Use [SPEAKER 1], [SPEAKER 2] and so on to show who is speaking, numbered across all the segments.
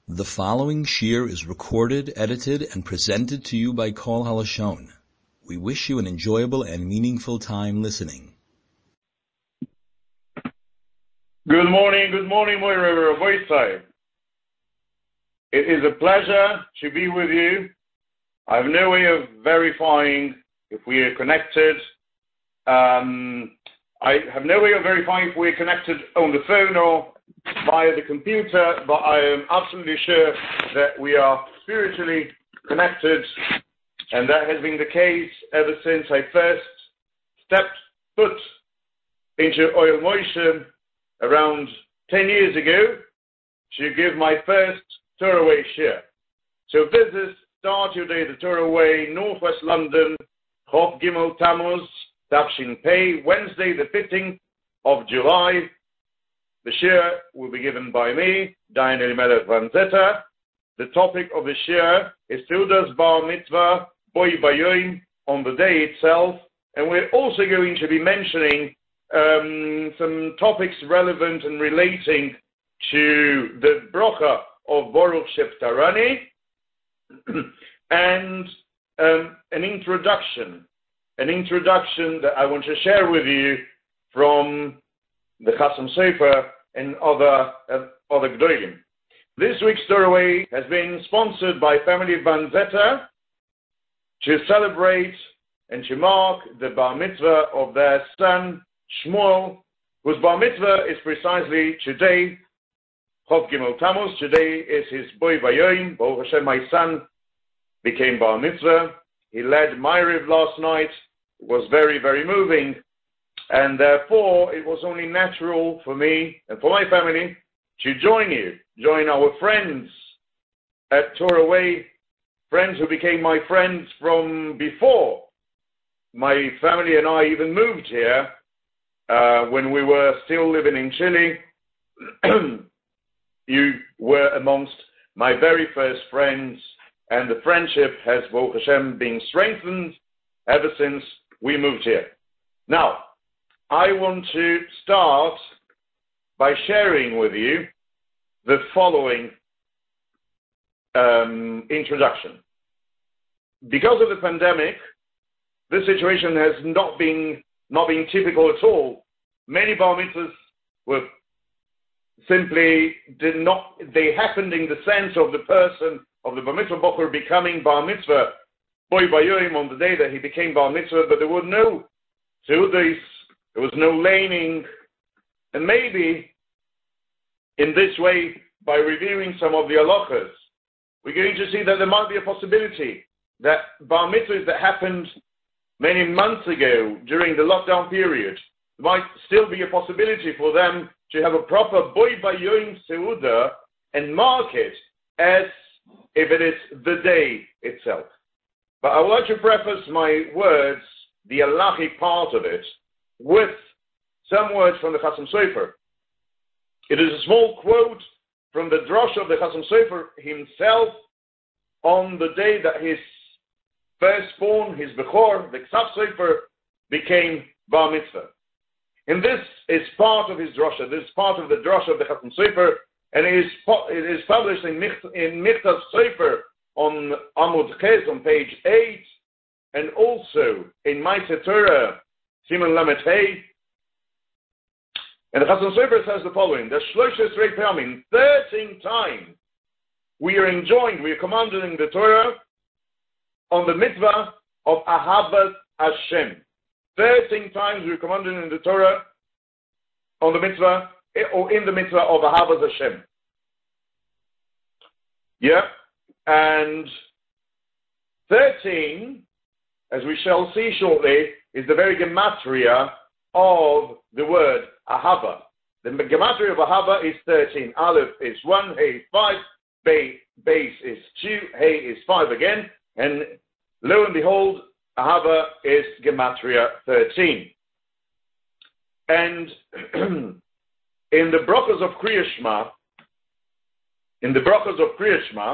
[SPEAKER 1] The following shir is recorded, edited, and presented to you by Kol Halashon. We wish you an enjoyable and meaningful time listening.
[SPEAKER 2] Good morning, Moira Rabbi. It is a pleasure to be with you. I have no way of verifying if we are connected. I have no way of verifying if we are connected on the phone or via the computer, but I am absolutely sure that we are spiritually connected, and that has been the case ever since I first stepped foot into Oil Moshe around 10 years ago to give my first Torah Way shir. So visit, start your day the Torah Way, Northwest London, Chof Gimel Tammuz, Tafshin Pei, Wednesday the 15th of July. The shir will be given by me, Dayan Elimelech Van Zeta. The topic of the shir is Seudas Bar Mitzvah, Boi Bayoim, on the day itself. And we're also going to be mentioning some topics relevant and relating to the bracha of Baruch Sheptarani and an introduction that I want to share with you from the Chasam Sofer and other Gdolim. This week's Torah Way has been sponsored by family Van Zeta to celebrate and to mark the Bar Mitzvah of their son Shmuel, whose Bar Mitzvah is precisely today, Chof Gimel Tammuz. Today is his Boi Bayoim. Baruch Hashem, my son became Bar Mitzvah. He led Ma'ariv last night. It was very, very moving. And therefore, it was only natural for me and for my family to join our friends at Torah Way, friends who became my friends from before my family and I even moved here, when we were still living in Chile. You were amongst my very first friends, and the friendship has, Baruch Hashem, been strengthened ever since we moved here. Now, I want to start by sharing with you the following introduction. Because of the pandemic, this situation has not been typical at all. Many bar mitzvahs were they happened in the sense of the person, of the bar mitzvah bocher becoming bar mitzvah, Boi Bayoim, on the day that he became bar mitzvah, but there were no seudas. There was no laning, and maybe in this way, by reviewing some of the halachas, we're going to see that there might be a possibility that bar mitzvahs that happened many months ago during the lockdown period, might still be a possibility for them to have a proper Boi Bayoim Seuda and mark it as if it is the day itself. But I would like to preface my words, the halachic part of it, with some words from the Chasam Sofer. It is a small quote from the drasha of the Chasam Sofer himself on the day that his firstborn, his Bechor, the Ksav Sofer, became Bar Mitzvah. And this is part of his drasha. This is part of the drasha of the Chasam Sofer, and it is published in Michtas Sofer on Amud Ches on page 8, and also in Ma'aseh Torah Siman Lamed Hey. And the Chasam Sofer says the following: the Shloshes Rei Pamim, 13 times we are commanded in the Torah on the mitzvah of Ahavat Hashem. 13 times we are commanded in the Torah on the mitzvah, or in the mitzvah of Ahavat Hashem. Yeah, and 13, as we shall see shortly, is the very gematria of the word ahava. The gematria of ahava is 13. Aleph is 1, Hey is 5, Beis is 2, Hey is 5 again, and lo and behold, ahava is gematria 13. And in the brachos of Kriya Shema,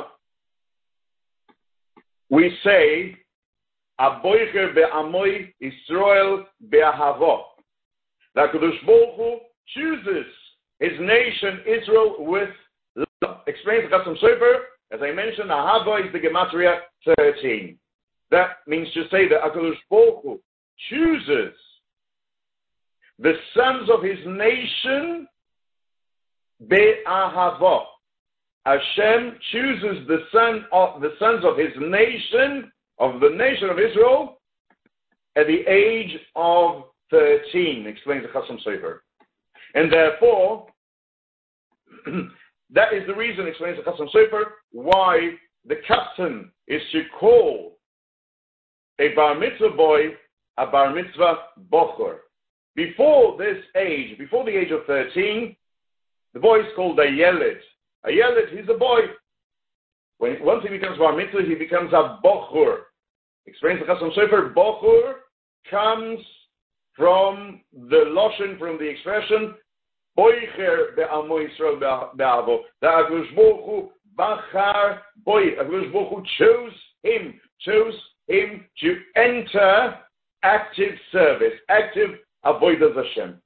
[SPEAKER 2] we say Aboicher be'amoy Yisrael be'ahavo. That Kadosh Baruch Hu chooses his nation Israel with Explains the Chasam Sofer, as I mentioned, Ahava is the Gematria 13. That means to say that HaKadosh Baruch Hu chooses the sons of his nation be'ahava. Hashem chooses the sons of his nation, of the nation of Israel, at the age of 13, explains the Chasam Sofer. And therefore, that is the reason, explains the Chasam Sofer, why the custom is to call a bar mitzvah boy a bar mitzvah bochor. Before this age, before the age of 13, the boy is called a yeled. A yeled, he's a boy. Once he becomes bar mitzvah, he becomes a bochor. Explains the Chasam Sofer, bochor comes from the lashon, from the expression boicher be'amo Yisrael be'avo. The HaKadosh Baruch Hu bachar boy. HaKadosh Baruch Hu chose him to enter active service, active avodas Hashem.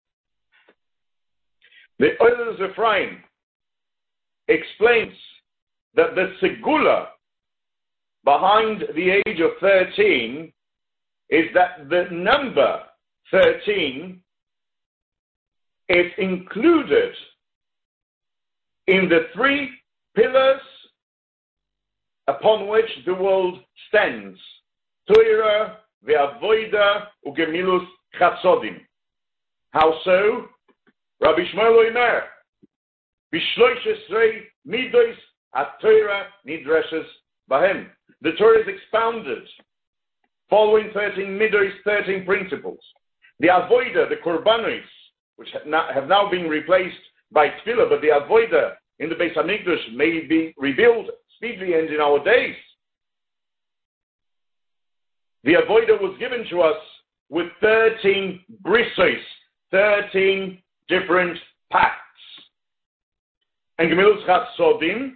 [SPEAKER 2] The Oilers Ephraim explains that the segula behind the age of 13 is that the number 13 is included in the three pillars upon which the world stands: Torah, ve'avoda, u'gemilus chasodim. How so? Rabbi Shmuel Omer, b'shloish esrei midos ha-Torah nidreshes bahem. The Torah is expounded following 13 midos, 13 principles. The avoda, the korbanos, which have now been replaced by tefillah, but the avoda in the Beis Hamikdash may be rebuilt speedily and in our days. The avoda was given to us with 13 brisos, 13 different pacts. And Gemilus Chasodim,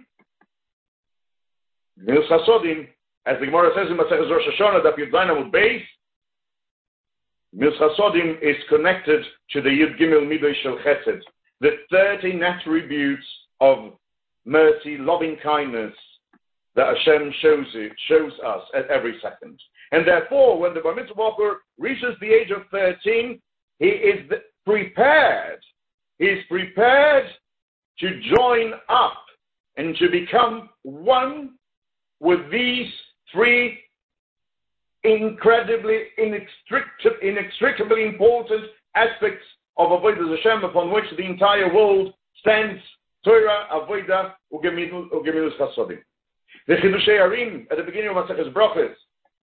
[SPEAKER 2] as the Gemara says in Maseches Rosh Hashanah, that Yud Zayin Amud Beis, Gemilus Chasodim is connected to the Yud Gimel Midos Shel Chesed, the 13 attributes of mercy, loving kindness that Hashem shows us at every second. And therefore, when the Bar Mitzvah Bochor reaches the age of 13, he is prepared. He is prepared to join up and to become one with these three incredibly, inextricably important aspects of Avodas Hashem upon which the entire world stands: Torah, Avodah, Ugemilus Chasodim. The Chidushei Arim, at the beginning of Maseches Brachos,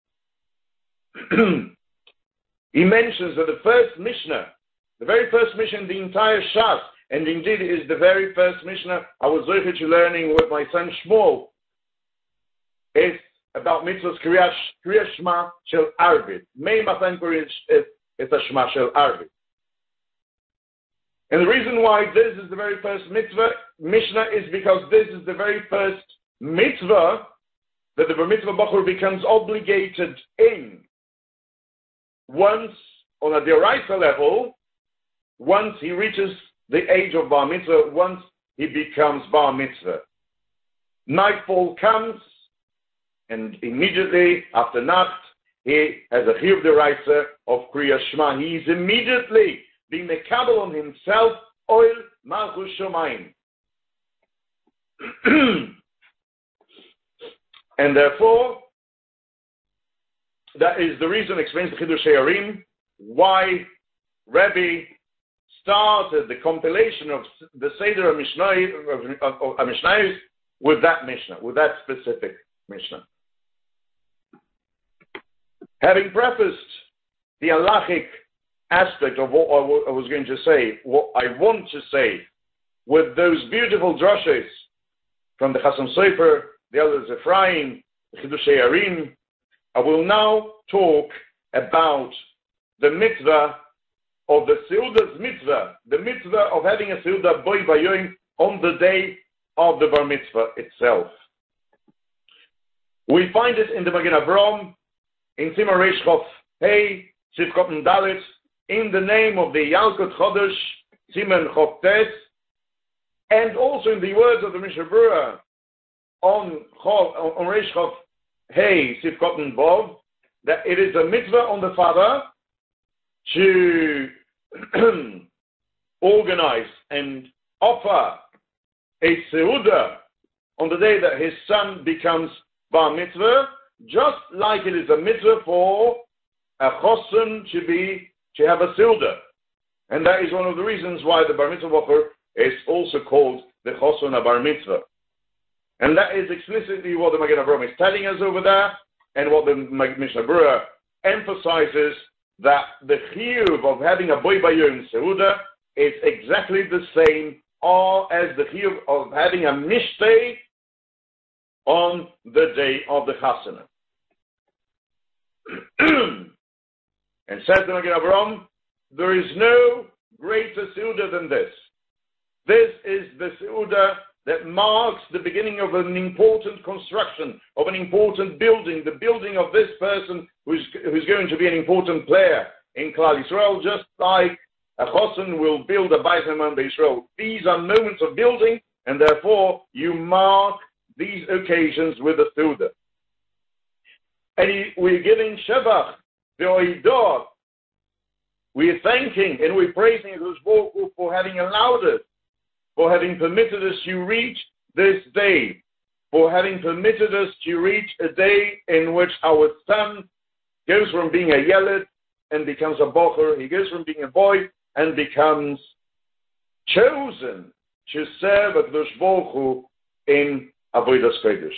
[SPEAKER 2] he mentions that the first Mishnah, the very first Mishnah in the entire Shas, and indeed is the very first Mishnah I was to learning with my son Shmuel, is about mitzvahs Kriya Shema Shel Arvit. Mei Matan Kriya is a Shema Shel Arvit. And the reason why this is the very first Mishnah is because this is the very first mitzvah that the Bar Mitzvah Bochor becomes obligated in. Once, on a D'oraisa level, once he reaches the age of Bar Mitzvah, once he becomes Bar Mitzvah. Nightfall comes, and immediately after Nacht, he has a Chiyuv D'oraisa of Kriya Shema. He is immediately being mekabel on himself, Oil Malchus Shomayim. And therefore, that is the reason, explains the Chidushei Arim, why Rebbe started the compilation of the Seder HaMishnayos with that Mishnah, with that specific Mishnah. Having prefaced the halachic aspect of what I was going to say, what I want to say, with those beautiful drashos from the Chasam Sofer, the Oilers Ephraim, the Chidushei Arim, I will now talk about the mitzvah of the Seuda's mitzvah, the mitzvah of having a Seudah Boi Bayoim on the day of the Bar Mitzvah itself. We find it in the Magen Avraham, in Simon Reish Chof Hey, Sivkot Dalet, in the name of the Yalkut Chodesh, Simon Chof Tes, And also in the words of the Mishnah Berurah on Reish Chav Hey Sivkot Bov, that it is a mitzvah on the father to organize and offer a seudah on the day that his son becomes bar mitzvah, just like it is a mitzvah for a chosun to have a seudah. And that is one of the reasons why the bar mitzvah bocher is also called the chosun bar mitzvah. And that is explicitly what the Magen Avraham is telling us over there, and what the Mishnah Berurah emphasizes, that the chiyuv of having a boy bayom seudah is exactly the same as the chiyuv of having a mishteh on the day of the chasana. And says the Magen Avraham, there is no greater seudah than this. This is the seudah that marks the beginning of an important construction, of an important building, the building of this person who's going to be an important player in Klal Yisrael, just like a chosun will build a Beit Haman B'Yisrael. These are moments of building, and therefore you mark these occasions with a seudah. And we're giving Shevach, the Oidah. We're thanking and we're praising HaKadosh for having allowed us, for having permitted us to reach this day, for having permitted us to reach a day in which our son goes from being a yeled and becomes a bocher. He goes from being a boy and becomes chosen to serve HaKadosh Baruch Hu in Avodas Kodesh.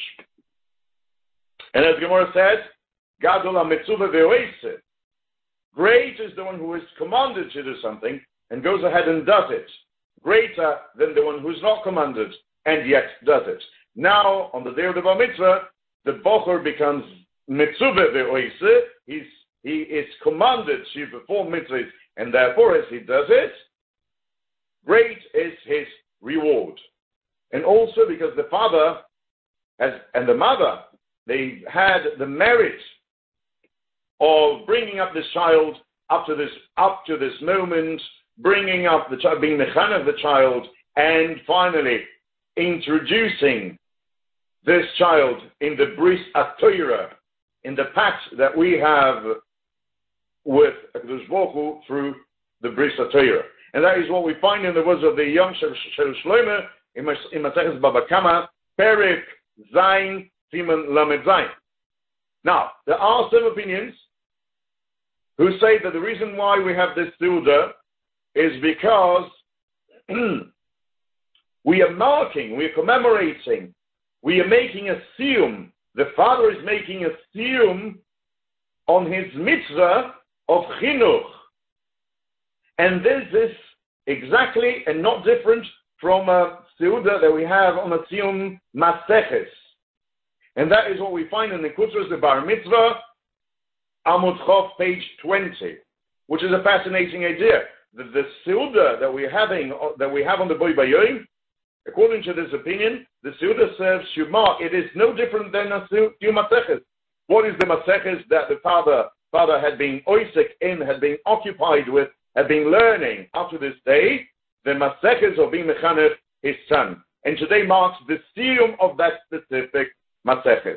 [SPEAKER 2] And as Gemara says, Gadol HaMetzuvah ve'oiseh. Great is the one who is commanded to do something and goes ahead and does it. Greater than the one who is not commanded and yet does it. Now, on the day of the Bar Mitzvah, the Bocher becomes Mitzuvah ve'oiseh. He is commanded to perform mitzvahs, and therefore, as he does it, great is his reward. And also because the father and the mother, they had the merit of bringing up this child up to this moment, bringing up the child, being mechanech of the child, and finally introducing this child in the bris HaTorah, in the pact that we have with HaKadosh Baruch Hu through the bris HaTorah. And that is what we find in the words of the Yom Shel Shlomo in Maseches Baba Kama, Perek Zayin Siman Lamed Zayin. Now, there are some opinions who say that the reason why we have this seudah is because we are marking, we are commemorating, we are making a siyum. The father is making a siyum on his mitzvah of chinuch. And this is exactly and not different from a seudah that we have on a siyum maseches. And that is what we find in the Kutras, the Bar Mitzvah, Amud Chof, page 20, which is a fascinating idea. The seudah that we have on the Boi Bayoim, according to this opinion, the seudah serves to mark. It is no different than a siyum maseches. What is the maseches that the father had been oisek in, had been occupied with, had been learning up to this day? The maseches of being mechanech his son, and today marks the siyum of that specific maseches.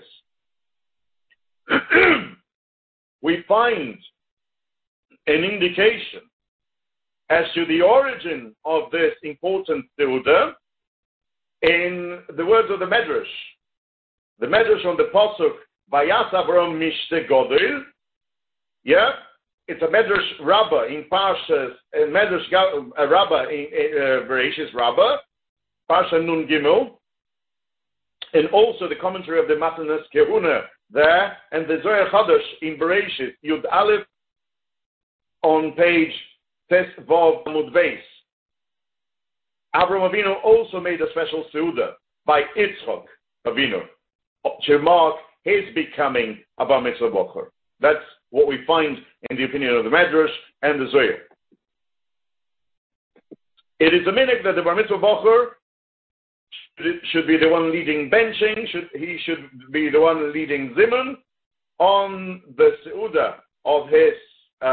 [SPEAKER 2] We find an indication as to the origin of this important seudah in the words of the Medrash. The Medrash on the Pasuk, Vayas Avram Mishte Godel. Yeah, it's a Medrash Rabbah in Parshas, a Medrash Rabbah in Bereshis Rabbah, Parsha Nun Gimel, and also the commentary of the Matanas Kehuna there, and the Zohar Chadash in Bereshis Yud Aleph on page Tes Vav Amud Beis. Avraham Avinu also made a special seudah by Yitzchok Avinu to mark his becoming a Bar Mitzvah Bocher. That's what we find in the opinion of the Medrash and the Zohar. It is a minhag that the Bar Mitzvah Bocher should be the one leading benching, he should be the one leading zimun on the seudah of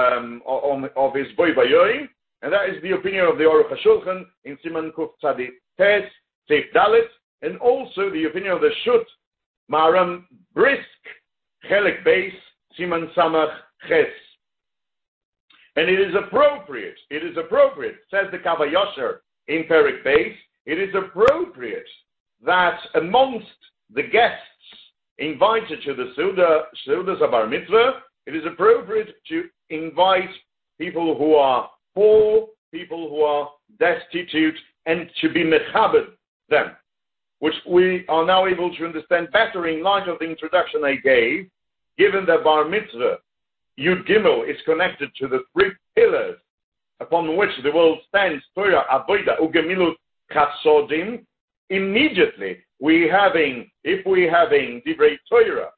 [SPEAKER 2] his boy bayoim, and that is the opinion of the Aruch HaShulchan in Siman Kuf Tzadi Tes, Seif Dalet, and also the opinion of the Shut Maharam Brisk, Chelik Beis, Siman Samach Ches. And it is appropriate, says the Kav HaYosher in Perik Beis, it is appropriate that amongst the guests invited to the Seudas of Bar Mitzvah, it is appropriate to invite people who are poor, people who are destitute, and to be mechabed them, which we are now able to understand better in light of the introduction I gave, given that Bar Mitzvah, Yud Gimel, is connected to the three pillars upon which the world stands, Torah, Avoda, Ugemilut, Chasodim. Immediately, if we having Divrei Torah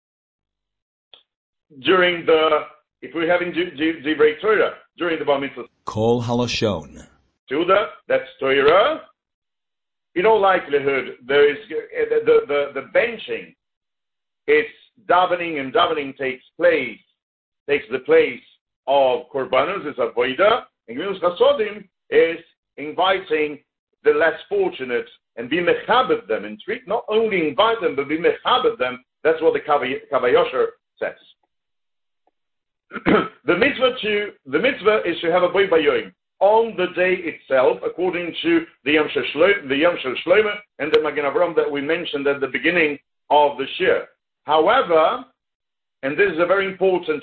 [SPEAKER 2] during the Bar Mitzvah,
[SPEAKER 1] Kol Halashon,
[SPEAKER 2] that's Torah. In all likelihood, there is the benching. It's davening, and davening takes the place of korbanos, is avoda, and Gemilut Chasodim is inviting the less fortunate and be mechabed them, and treat, not only invite them, but be mechabed them. That's what the Kav HaYosher says. The mitzvah is to have a boy bayoim on the day itself, according to the Yom Shel Shlomo and the Magen Avraham that we mentioned at the beginning of the shir. However, and this is a very important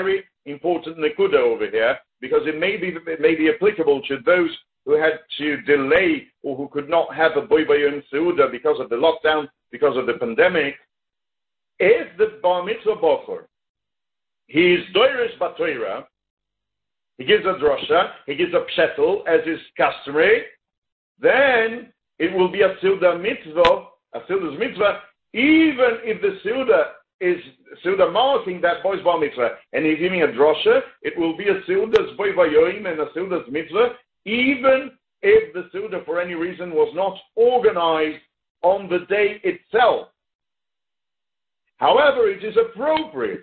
[SPEAKER 2] nekuda over here, because it may be applicable to those who had to delay or who could not have a boy bayom seuda because of the lockdown, because of the pandemic. If the bar mitzvah bocher, he is doirish batoira, he gives a drosha, he gives a pshetel as is customary, then it will be a seuda's mitzvah, even if the seuda is seuda marking that boy's bar mitzvah, and he's giving a drosha, it will be a seuda's boy vayoim and a seuda's mitzvah, even if the seuda for any reason was not organized on the day itself. However, it is appropriate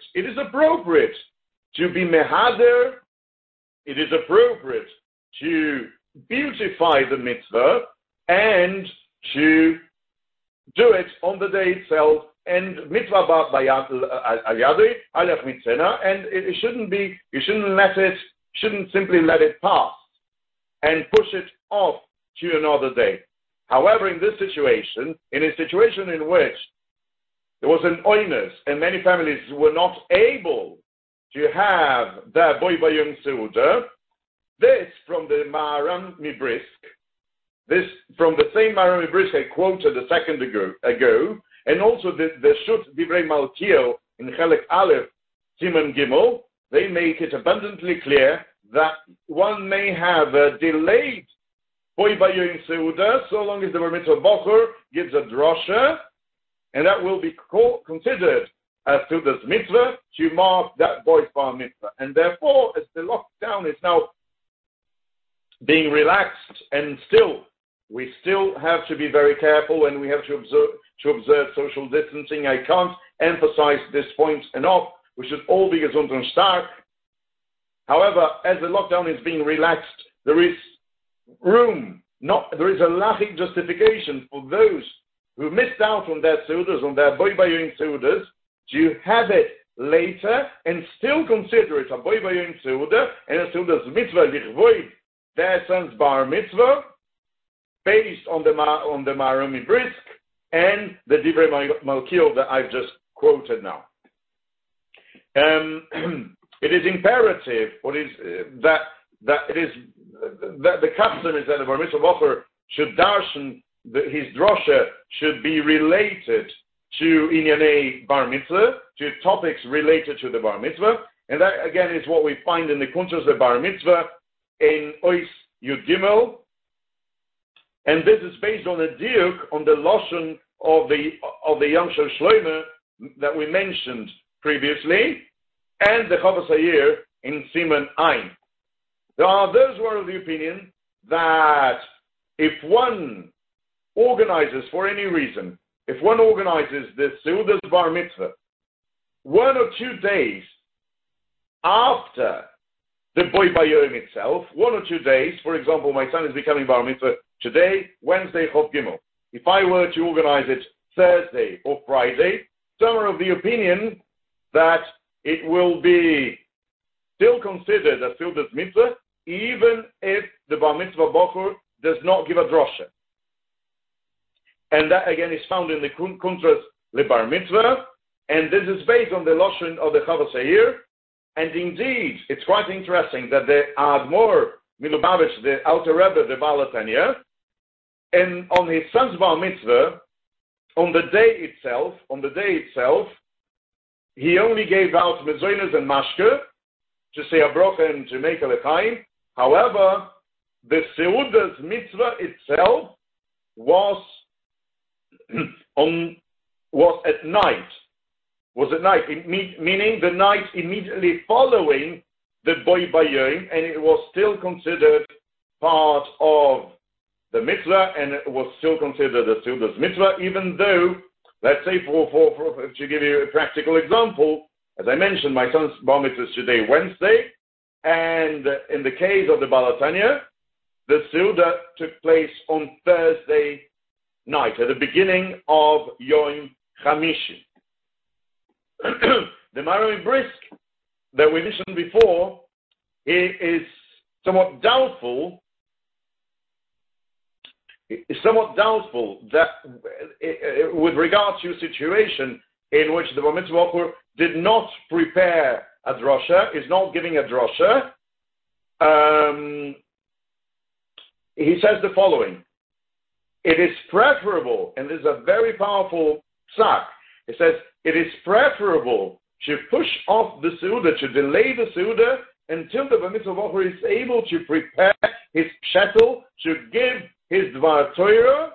[SPEAKER 2] to be mehader, it is appropriate to beautify the mitzvah and to do it on the day itself, and mitzvah al-yadi, alef mitzena, and it shouldn't simply let it pass and push it off to another day. However, in this situation, in a situation in which there was an oinus and many families were not able to have their boy bayom seuda, this from the Maharam Mibrisk, this from the same Maharam Mibrisk I quoted a second ago, and also the Shut Divrei Malkiel in Chelik Aleph, Siman Gimel, they make it abundantly clear that one may have a delayed boy bayom seuda so long as the bar mitzvah bocher gives a drosha, and that will be considered as seuda's mitzvah to mark that boy's bar mitzvah. And therefore, as the lockdown is now being relaxed, and we still have to be very careful, and we have to observe social distancing. I can't emphasize this point enough. We should all be gesund und stark. However, as the lockdown is being relaxed, there is a lachic justification for those who missed out on their seudas, on their boy bayom seudas, to have it later and still consider it a boy bayom seuda and a seuda's mitzvah lichvoid their son's bar mitzvah, based on the Maharam Mibrisk and the Divrei Malkiel that I've just quoted now. It is imperative, that the custom is that the bar mitzvah bocher should darshan, his drosha should be related to inyanei bar mitzvah, to topics related to the bar mitzvah, and that again is what we find in the Kuntres of bar mitzvah in Ois Yud Gimel, and this is based on a diuk on the lashon of the Yom Shel Shlomo that we mentioned previously, and the Chavos Hayir in Siman Ein. There are those who are of the opinion that if one organizes, for any reason, if one organizes the Seuda's Bar Mitzvah 1 or 2 days after the Boy Bayom itself, 1 or 2 days, for example, my son is becoming Bar Mitzvah today, Wednesday, Chov Gimel. If I were to organize it Thursday or Friday, some are of the opinion that it will be still considered a Seudas Mitzvah, even if the Bar Mitzvah Bochur does not give a drosha. And that again is found in the Kuntras LeBar Mitzvah, and this is based on the Lashon of the Chava Seir. And indeed, it's quite interesting that the Admor Milubavitch, the Alter Rebbe, the Baal HaTanya, and on his son's Bar Mitzvah, on the day itself, he only gave out Mezonos and Mashke to say a bracha and to make a lechaim. However, the Seudas Mitzvah itself was at night. Meaning the night immediately following the Boi Bayom, and it was still considered part of the mitzvah, and it was still considered a Seudas Mitzvah, even though, let's say, to give you a practical example, as I mentioned, my son's Bar Mitzvah is today, Wednesday, and in the case of the Baal HaTanya, the Seudah took place on Thursday night, at the beginning of Yom Chamishi. The Maharam Brisk that we mentioned before, he is somewhat doubtful that with regard to a situation in which the Bar Mitzvah Bochur did not prepare a drosha, is not giving a drosha, he says the following: it is preferable, and this is a very powerful psak, it says, it is preferable to push off the Seudah, to delay the Seudah until the Bar Mitzvah Bochur is able to prepare his pshetel, to give his Dvar Torah,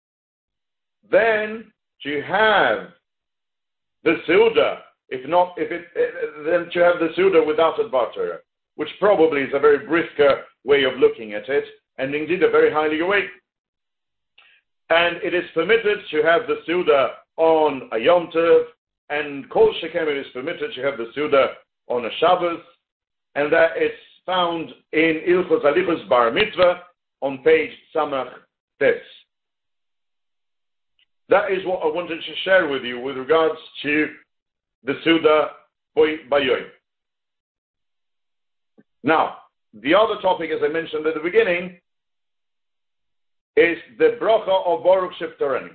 [SPEAKER 2] then to have the Seudah, then to have the Seudah without a Dvar Torah, which probably is a very brisker way of looking at it, and indeed a very highly awake. And it is permitted to have the Seudah on a Yom Tov, and Kol Shekem it is permitted to have the Seudah on a Shabbos, and that is found in Ilchos Alichos Bar Mitzvah on page Samach Tes. That is what I wanted to share with you with regards to the Seudah Bayom. Now, the other topic, as I mentioned at the beginning, is the bracha of Baruch Sheftarani,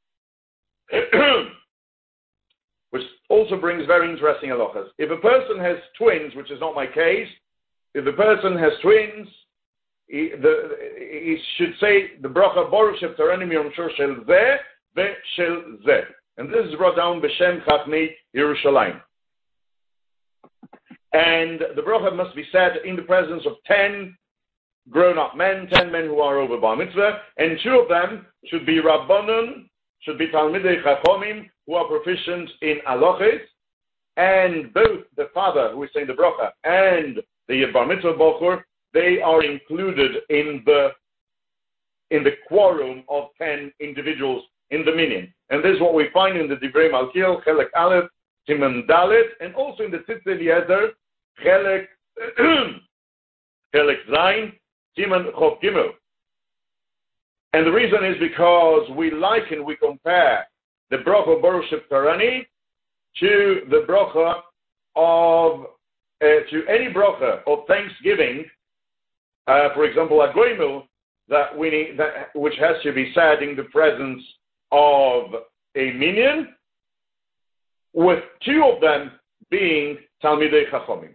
[SPEAKER 2] which also brings very interesting halachas. If a person has twins, which is not my case, if the person has twins, he should say the bracha Baruch Sheftarani Miyom Shor Shel Zeh Ve'Shel Zeh. And this is brought down B'Shem Chachmei Yerushalayim. And the bracha must be said in the presence of 10 grown-up men, 10 men who are over Bar Mitzvah, and 2 of them should be Rabbanon, should be Talmidei Chachomim, who are proficient in halachos, and both the father, who is saying the bracha, and the Bar Mitzvah Bochur, they are included in the quorum of 10 individuals in the minyan. And this is what we find in the Divrei Malkiel, Chelek Aleph, Siman Dalet, and also in the Tzitz Eliezer, Chelek Zayin, Siman Chov Gimel. And the reason is because we compare the bracha of Baruch Sheftarani to the bracha of, to any bracha of thanksgiving, for example, a goimel, which has to be said in the presence of a minyan, with 2 of them being Talmidei Chachomim.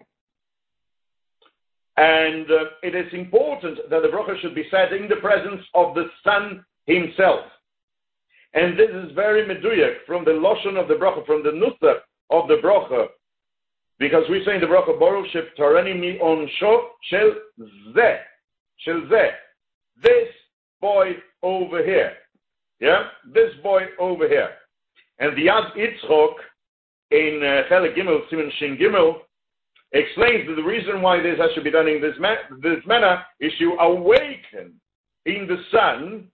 [SPEAKER 2] And it is important that the bracha should be said in the presence of the Son himself. And this is very meduyak from the Lashon of the bracha, from the Nusach of the bracha, because we say in the bracha, Baruch Sheftarani Mi Onsho Shel Zeh. Shel Zeh. This boy over here. Yeah? This boy over here. And the Yad Yitzchok in Chelek Gimel, Siman Shin Gimel, explains that the reason why this has to be done in this manner is to awaken in the Son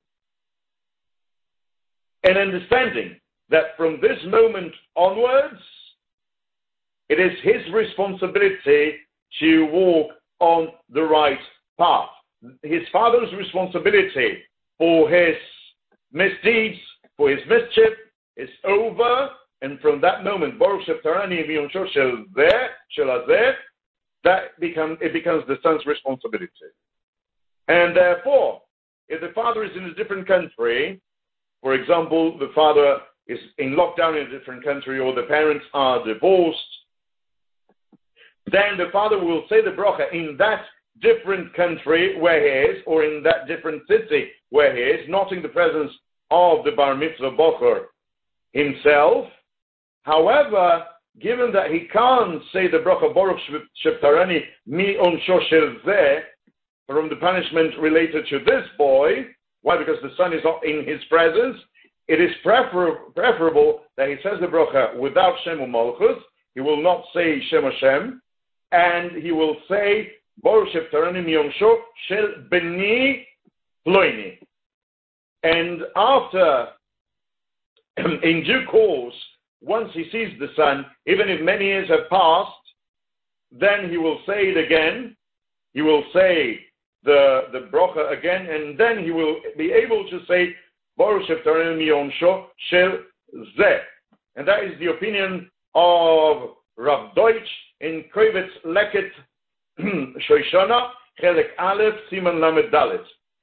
[SPEAKER 2] an understanding that from this moment onwards, it is his responsibility to walk on the right path. His father's responsibility for his misdeeds, for his mischief, is over, and from that moment, Baruch Sheptarani Miyonsho Shel Hazeh, it becomes the son's responsibility. And therefore, if the father is in a different country, for example, the father is in lockdown in a different country, or the parents are divorced, then the father will say the bracha in that different country where he is, or in that different city where he is, not in the presence of the bar mitzvah bocher himself. However, given that he can't say the bracha Baruch Sheptarani mi onsho shel zeh, from the punishment related to this boy, why? Because the son is not in his presence. It is preferable that he says the bracha without Shem u'Malchus. He will not say Shem Hashem, and he will say Baruch Sheptarani miyomsho shel beni ploini. And after, in due course, once he sees the son, even if many years have passed, then he will say it again. He will say the bracha again, and then he will be able to say Baruch Sheptarani miyomsho shel zeh. And that is the opinion of Rav Deutsch in Kovetz Leket Shoshana Chelek Aleph Siman Lamed Dalet.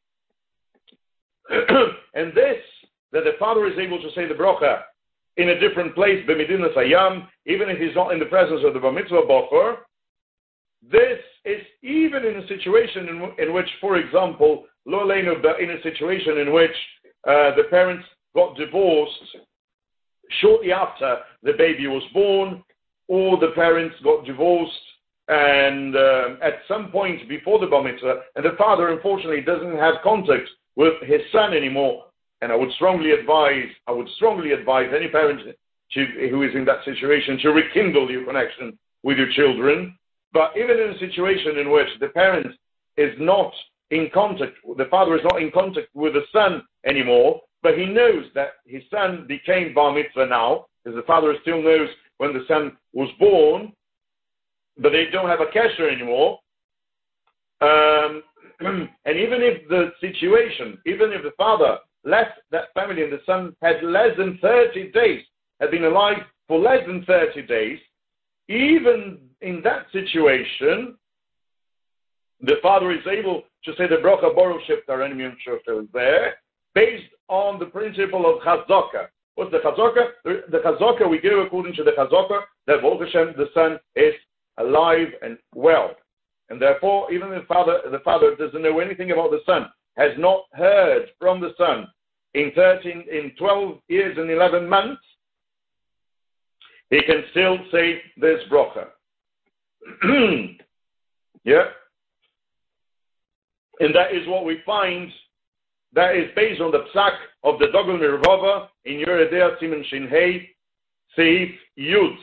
[SPEAKER 2] And this, that the father is able to say the bracha in a different place, B'Medinas Hayam, even if he's not in the presence of the Bar Mitzvah Bocher, this is even in a situation in which, for example, Lo Aleinu, in a situation in which the parents got divorced shortly after the baby was born, or the parents got divorced and at some point before the Bar Mitzvah, and the father unfortunately doesn't have contact with his son anymore. And I would strongly advise any parent who is in that situation to rekindle your connection with your children. But even in a situation in which the parent is not in contact, the father is not in contact with the son anymore, but he knows that his son became Bar Mitzvah now, because the father still knows when the son was born, but they don't have a kesher anymore. And even if the father left that family and the son had less than 30 days, had been alive for less than 30 days, even in that situation, the father is able to say the bracha Baruch Sheptarani miyomsho shel zeh, based on the principle of chazaka. What's the chazaka? The chazaka we give according to the chazaka that Baruch Hashem, the son, is alive and well. And therefore, even the father doesn't know anything about the son, has not heard from the son in 12 years and 11 months, he can still say this bracha. Yeah? And that is what we find, that is based on the psak of the Dogel Mirvava in Yeridea Siman Shin Hei Seif Yud.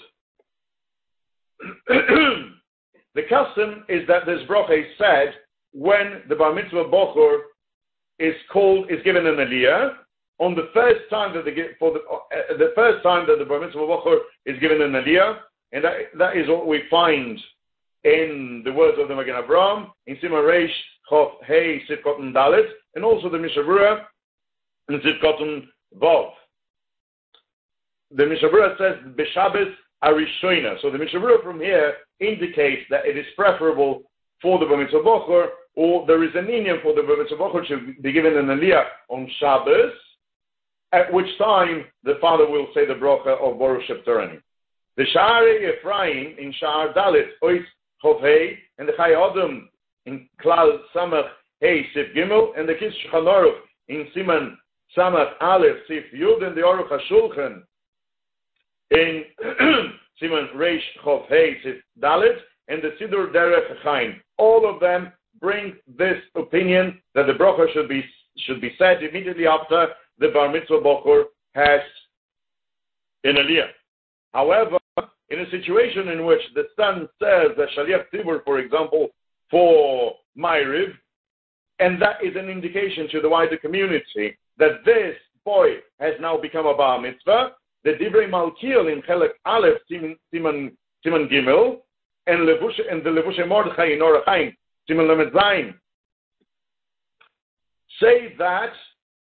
[SPEAKER 2] The custom is that this bracha is said when the Bar Mitzvah Bocher is given an aliyah, on the first time that the Bar Mitzvah Bocher is given an aliyah, and that is what we find in the words of the Magen Avraham in Siman Reish Chof Hei Sivkoton Dalet, and also the Mishavura in Sivkoton Vav. The Mishavura says B'Shabbos Arishoina. So the Mishavura from here indicates that it is preferable for the Bar Mitzvah Bocher, or there is an inyan for the Bar Mitzvah Bocher to be given an aliyah on Shabbos, at which time the father will say the bracha of Baruch Sheptarani. The Sha'arei Ephraim in Sha'ar Dalet, Ois Chof Hei, and the Chai Adam in Klal Samach Hei Sif Gimel, and the Kis Shulchan Aruch in Siman Samach Aleph Sif Yud, and the Aruch HaShulchan in Siman Reish Chof Hei Sif Dalet, and the Sidur Derech Chaim. All of them bring this opinion that the bracha should be said immediately after the Bar Mitzvah Bocher has an aliyah. However, in a situation in which the son says that Shaliach Tzibur, for example, for Ma'ariv, and that is an indication to the wider community that this boy has now become a Bar Mitzvah, the Divrei Malkiel in Chelek Aleph Siman Gimel, and the Levushe Mordechai in Orach Chaim Siman Lamed Zayin say that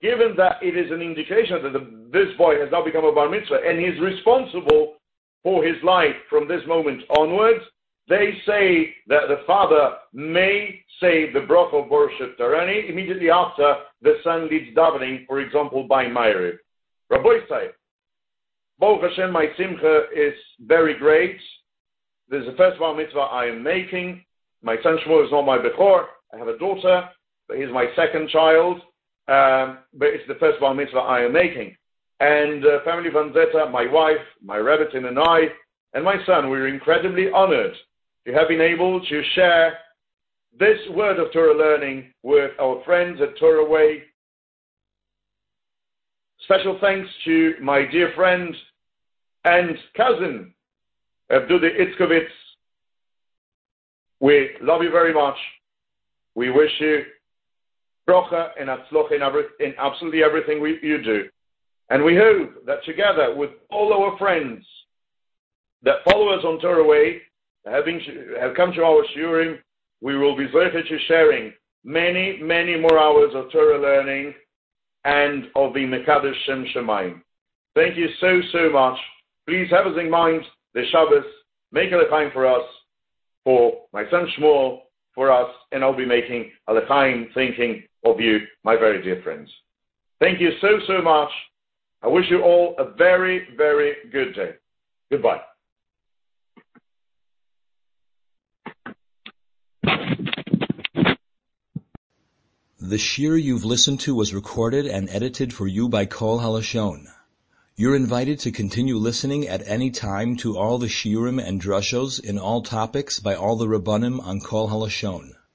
[SPEAKER 2] given that it is an indication that this boy has now become a bar mitzvah and he's responsible for his life from this moment onwards, they say that the father may say the bracha of Boroshet Tarani immediately after the son leads davening, for example, by Ma'ariv. Rabbi say, Baruch Hashem, my simcha is very great. This is the first bar mitzvah I am making. My son Shmuel is not my bechor. I have a daughter, but he's my second child. But it's the first bar mitzvah I am making. And family Van Zeta, my wife, my Rebbetzin and I, and my son, we're incredibly honored to have been able to share this word of Torah learning with our friends at Torah Way. Special thanks to my dear friend and cousin, Abdullah Itzkovitz. We love you very much. We wish you bracha and atzlocha in absolutely everything you do. And we hope that together with all our friends that follow us on Torah Way, have come to our shiurim, we will be zeicher to sharing many, many more hours of Torah learning and of the Mekadosh Shem Shemayim. Thank you so, so much. Please have us in mind the Shabbos, make a l'chaim for us, for my son Shmuel, for us, and I'll be making a l'chaim thinking of you, my very dear friends. Thank you so, so much. I wish you all a very, very good day. Goodbye.
[SPEAKER 1] The shiur you've listened to was recorded and edited for you by Kol HaLashon. You're invited to continue listening at any time to all the shiurim and drushos in all topics by all the Rabbanim on Kol HaLashon.